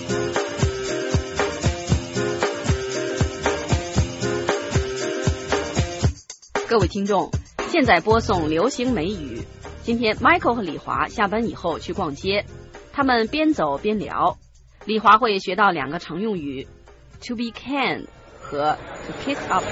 各位听众，现在播送流行美语。今天 Michael 和李华下班以后去逛街，他们边走边聊。李华会学到2个常用语 to be canned 和 to kiss up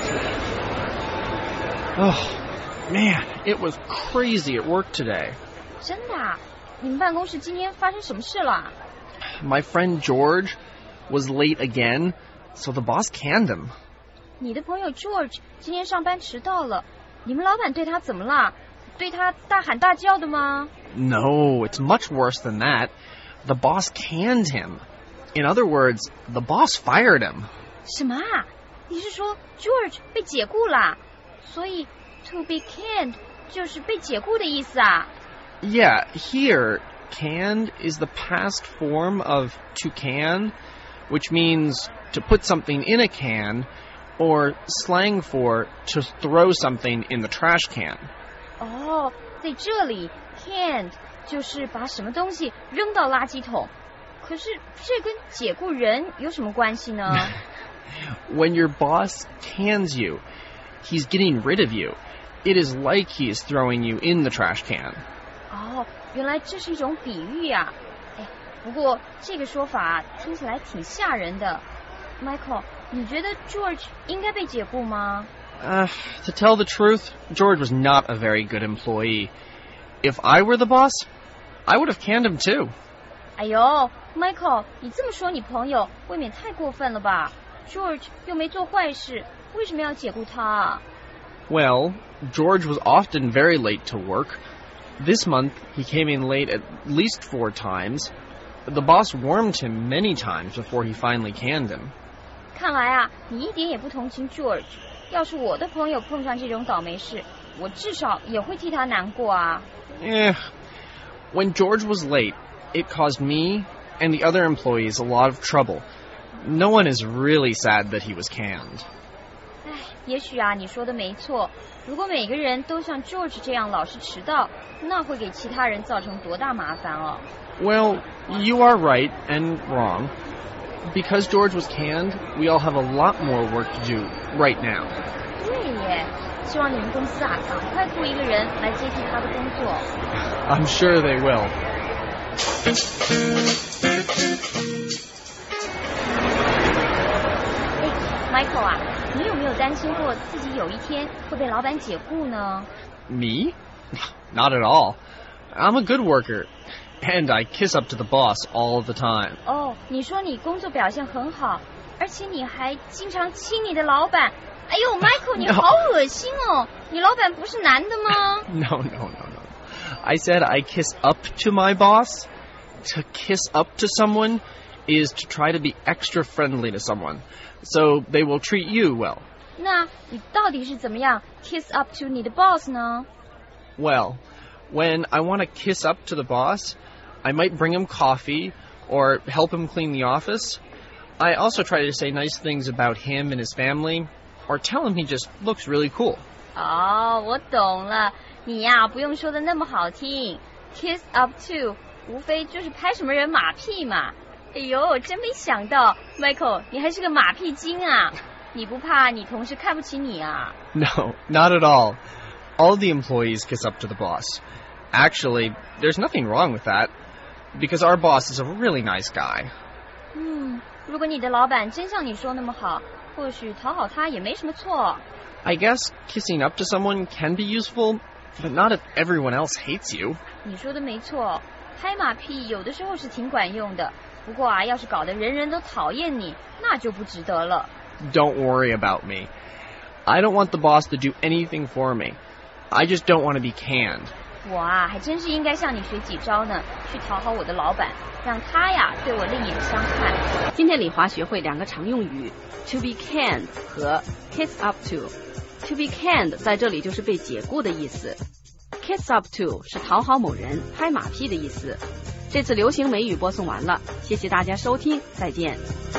to。Oh, man, it was crazy at work today. 真的啊？你们办公室今天发生什么事了？ My friend George was late again, so the boss canned him. 你的朋友 George 今天上班迟到了，你们老板对他怎么了？对他大喊大叫的吗？ No, it's much worse than that. The boss canned him. In other words, the boss fired him. 什么啊？你是说 George 被解雇了？所以 to be canned 就是被解雇的意思啊？ Yeah, here, canned is the past form of to can, which means to put something in a can,or slang for to throw something in the trash can. 哦，在这里 canned 就是把什么东西扔到垃圾桶。可是这跟解雇人有什么关系呢？ When your boss cans you, he's getting rid of you. It is like he is throwing you in the trash can. 哦，原来这是一种比喻啊。哎，不过这个说法听起来挺吓人的。Michael，你觉得 George 应该被解雇吗？ To tell the truth, George was not a very good employee. If I were the boss, I would have canned him too. 哎呦 ，Michael， 你这么说你朋友未免太过分了吧 ？George 又没做坏事，为什么要解雇他啊？ Well, George was often very late to work. This month, he came in late at least 4 times. The boss warned him many times before he finally canned him. 看来啊，你一点也不同情 George。要是我的朋友碰上这种倒霉事，我至少也会替他难过啊。 When George was late, it caused me and the other employees a lot of trouble. No one is really sad that he was canned. 唉，也许啊，你说的没错。如果每个人都像 George 这样老是迟到，那会给其他人造成多大麻烦哦。 Well, you are right and wrong. Because George was canned, we all have a lot more work to do right now. 对耶，希望你们公司啊，赶快雇一个人来接替他的工作。 I'm sure they will. Michael 啊，你有没有担心过自己有一天会被老板解雇呢？ Me? Not at all. I'm a good worker.And I kiss up to the boss all the time. 哦，你说你工作表现很好，而且你还经常亲你的老板。哎呦 ，Michael， 你好恶心哦！你老板不是男的吗 No. I said I kiss up to my boss. To kiss up to someone is to try to be extra friendly to someone, so they will treat you well. 那你到底是怎么样 kiss up to 你的 boss 呢？ Well, when I want to kiss up to the boss,I might bring him coffee or help him clean the office. I also try to say nice things about him and his family or tell him he just looks really cool. 哦，我懂了，你呀不用说的那么好听 ，kiss up to 无非就是拍什么人马屁嘛。哎呦，真没想到 ，Michael， 你还是个马屁精啊！你不怕你同事看不起你啊 No, not at all. All the employees kiss up to the boss. Actually, there's nothing wrong with that.Because our boss is a really nice guy. 如果你的老板真像你说那么好，或许讨好他也没什么错。 I guess kissing up to someone can be useful, but not if everyone else hates you. 你说的没错，拍马屁有的时候是挺管用的，不过啊，要是搞得人人都讨厌你，那就不值得了。 Don't worry about me. I don't want the boss to do anything for me. I just don't want to be canned. 我啊，还真是应该向你学几招呢，去讨好我的老板，让他呀对我另眼相看。 今天李华学会2个常用语 to be canned 和 kiss up to。to be canned 在这里就是被解雇的意思， kiss up to 是讨好某人、拍马屁的意思。这次流行美语播送完了，谢谢大家收听，再见。